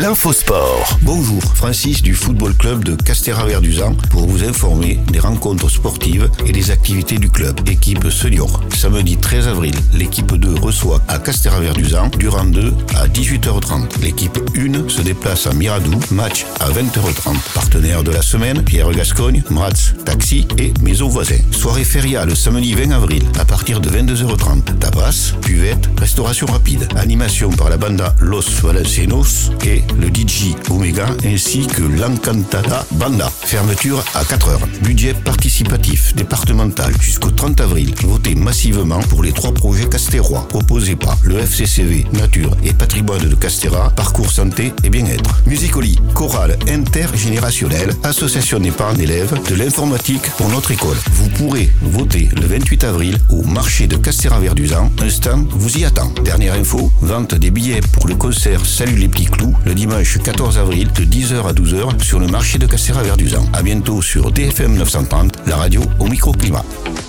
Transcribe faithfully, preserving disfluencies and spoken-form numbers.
l'infosport. Bonjour, Francis du Football Club de Castéra-Verduzan pour vous informer des rencontres sportives et des activités du club. Équipe senior. Samedi treize avril, l'équipe deux reçoit à Castéra-Verduzan Durand deux à dix-huit heures trente. L'équipe un se déplace à Miradou, match à vingt heures trente. Partenaires de la semaine, Pierre Gascogne, Mratz, Taxi et Maison Voisin. Soirée fériale samedi vingt avril à partir de vingt-deux heures trente. Tapas, buvette, restauration rapide. Animation par la banda Los Valencianos et le D J Omega ainsi que l'Encantada Banda. Fermeture à quatre heures. Budget participatif départemental jusqu'au trente avril. Votez massivement pour les trois projets castérois proposés par le F C C V Nature et Patrimoine de Castéra, Parcours Santé et Bien-être. Musicoli, chorale intergénérationnelle, association des parents d'élèves, de l'informatique pour notre école. Vous pourrez voter le vingt-huit avril au marché de Castéra-Verduzan. Un stand vous y attend. Dernière info, vente des billets pour le concert Salut les petits clous le dimanche quatorze avril de dix heures à douze heures sur le marché de Castéra-Verduzan. A bientôt sur D F M neuf cent trente, la radio au microclimat.